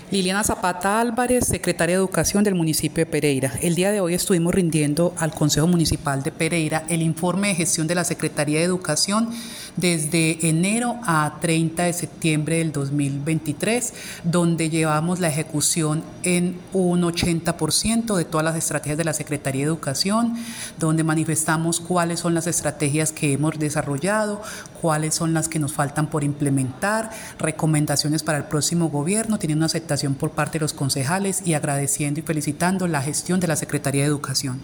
Liliana Zapata Álvarez, secretaria de Educación del municipio de Pereira. El día de hoy estuvimos rindiendo al Consejo Municipal de Pereira el informe de gestión de la Secretaría de Educación desde enero a 30 de septiembre del 2023, donde llevamos la ejecución en un 80% de todas las estrategias de la Secretaría de Educación, donde manifestamos cuáles son las estrategias que hemos desarrollado, cuáles son las que nos faltan por implementar, recomendaciones para el próximo gobierno, teniendo una aceptación por parte de los concejales y agradeciendo y felicitando la gestión de la Secretaría de Educación.